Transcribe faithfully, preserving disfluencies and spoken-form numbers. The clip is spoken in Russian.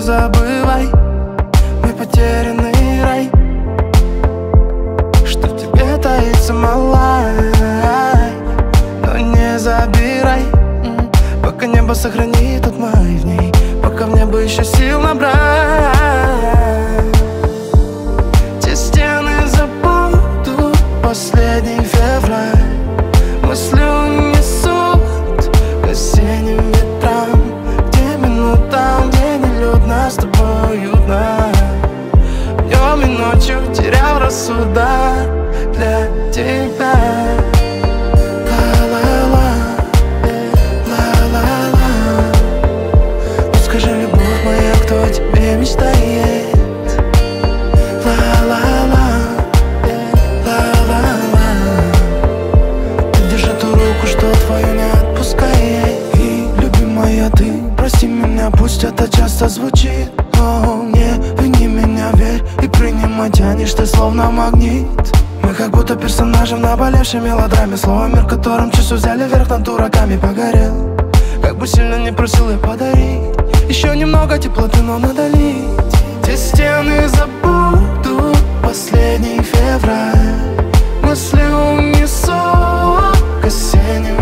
забывай мой потерянный рай, что в тебе таится, малай. Но не забирай, пока небо сохранит тот май в ней, пока в небо еще сил набрать. Те стены забудут последний февраль, мысли унесут к осенним ветрам, где минутам, где нелюдно с тобой уютно. Днем и ночью терял рассудок для тебя. Мечтает, ла-ла-ла, ла-ла-ла. Ты держи ту руку, что твою не отпускай. И, любимая, ты прости меня, пусть это часто звучит, но не вини меня, верь и принимай, тянешь ты словно магнит. Мы как будто персонажи в наболевшей мелодраме, слово мир, которым часу взяли верх над дураками. Погорел, как бы сильно не просил я подарить еще немного теплоты, но надолить. Те стены забудут последний февраль, мысли унесут к осенним